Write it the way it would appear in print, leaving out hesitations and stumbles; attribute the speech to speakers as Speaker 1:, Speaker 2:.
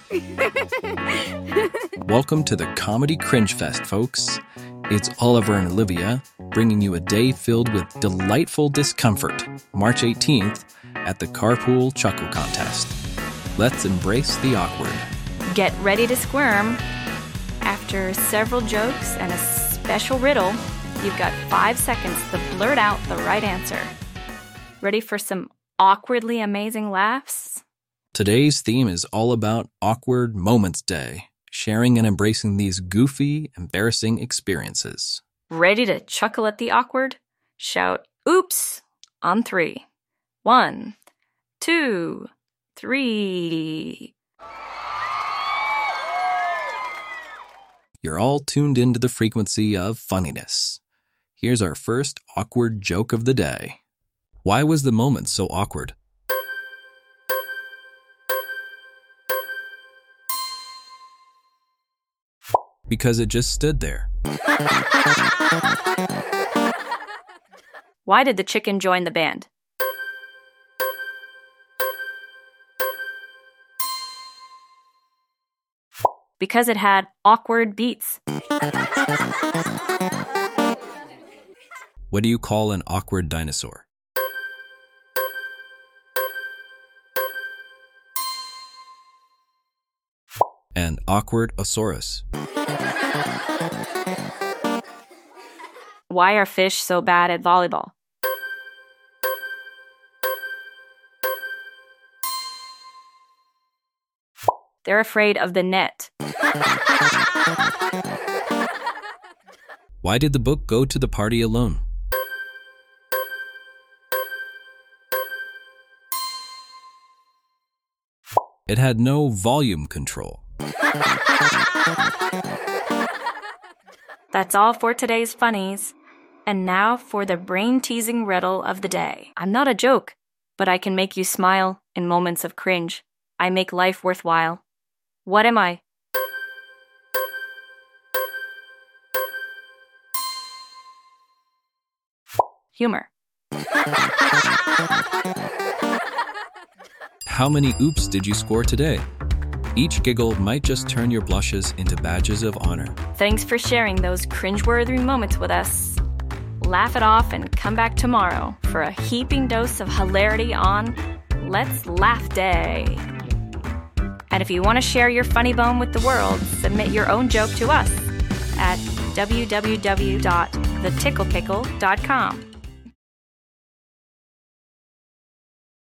Speaker 1: Welcome to the Comedy Cringe Fest, folks. It's Oliver and Olivia bringing you a day filled with delightful discomfort, March 18th, at the Carpool Chuckle Contest. Let's embrace the awkward.
Speaker 2: Get ready to squirm. After several jokes and a special riddle, you've got 5 seconds to blurt out the right answer. Ready for some awkwardly amazing laughs?
Speaker 1: Today's theme is all about Awkward Moments Day, sharing and embracing these goofy, embarrassing experiences.
Speaker 2: Ready to chuckle at the awkward? Shout, "Oops!" on 3. 1, 2, 3.
Speaker 1: You're all tuned into the frequency of funniness. Here's our first awkward joke of the day. Why was the moment so awkward? Because it just stood there.
Speaker 2: Why did the chicken join the band? Because it had awkward beats.
Speaker 1: What do you call an awkward dinosaur? An awkward-osaurus.
Speaker 2: Why are fish so bad at volleyball? They're afraid of the net.
Speaker 1: Why did the book go to the party alone? It had no volume control.
Speaker 2: That's all for today's funnies. And now for the brain-teasing riddle of the day. I'm not a joke, but I can make you smile in moments of cringe. I make life worthwhile. What am I? Humor.
Speaker 1: How many oops did you score today? Each giggle might just turn your blushes into badges of honor.
Speaker 2: Thanks for sharing those cringeworthy moments with us. Laugh it off and come back tomorrow for a heaping dose of hilarity on Let's Laugh Day. And if you want to share your funny bone with the world, submit your own joke to us at www.theticklepickle.com.